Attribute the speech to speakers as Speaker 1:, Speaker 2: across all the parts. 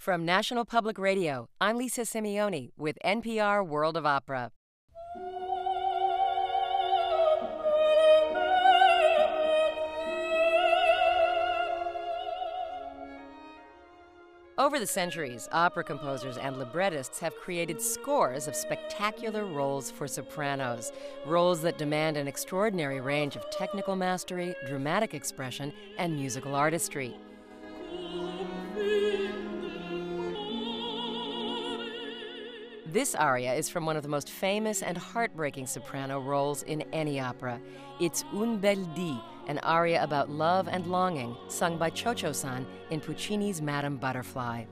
Speaker 1: From National Public Radio, I'm Lisa Simeoni with NPR World of Opera. Over the centuries, opera composers and librettists have created scores of spectacular roles for sopranos, roles that demand an extraordinary range of technical mastery, dramatic expression, and musical artistry. This aria is from one of the most famous and heartbreaking soprano roles in any opera. It's Un bel dì, an aria about love and longing, sung by Cho-Cho-san in Puccini's Madame Butterfly.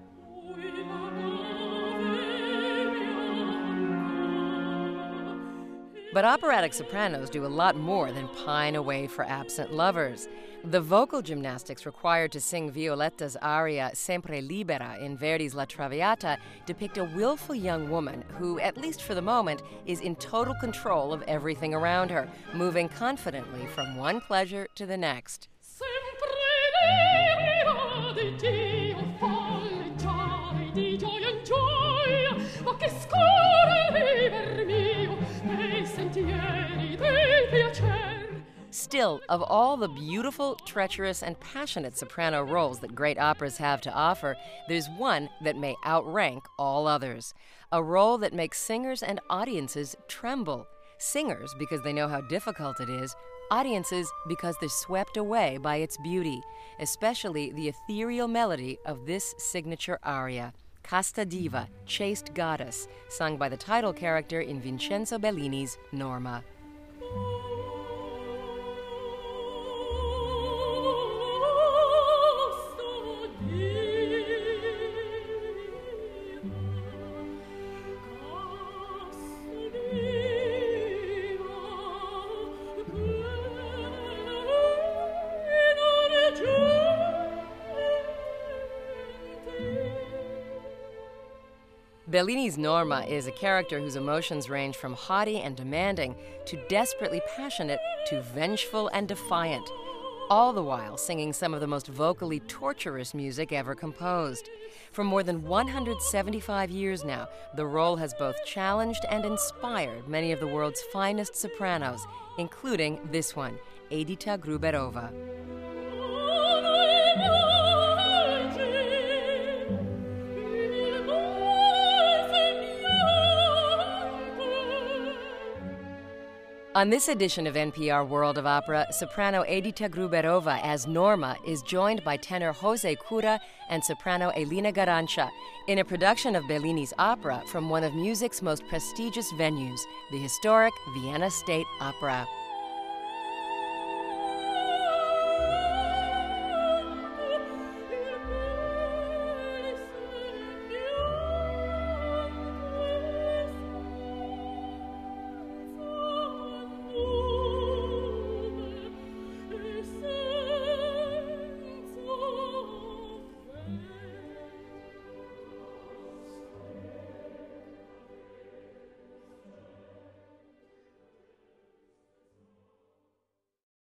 Speaker 1: But operatic sopranos do a lot more than pine away for absent lovers. The vocal gymnastics required to sing Violetta's aria Sempre Libera in Verdi's La Traviata depict a willful young woman who, at least for the moment, is in total control of everything around her, moving confidently from one pleasure to the next. Still, of all the beautiful, treacherous, and passionate soprano roles that great operas have to offer, there's one that may outrank all others. A role that makes singers and audiences tremble. Singers because they know how difficult it is, audiences because they're swept away by its beauty, especially the ethereal melody of this signature aria, Casta Diva, Chaste Goddess, sung by the title character in Vincenzo Bellini's Norma. Bellini's Norma is a character whose emotions range from haughty and demanding to desperately passionate to vengeful and defiant, all the while singing some of the most vocally torturous music ever composed. For more than 175 years now, the role has both challenged and inspired many of the world's finest sopranos, including this one, Edita Gruberova. On this edition of NPR World of Opera, soprano Edita Gruberova as Norma is joined by tenor Jose Cura and soprano Elina Garanca in a production of Bellini's opera from one of music's most prestigious venues, the historic Vienna State Opera.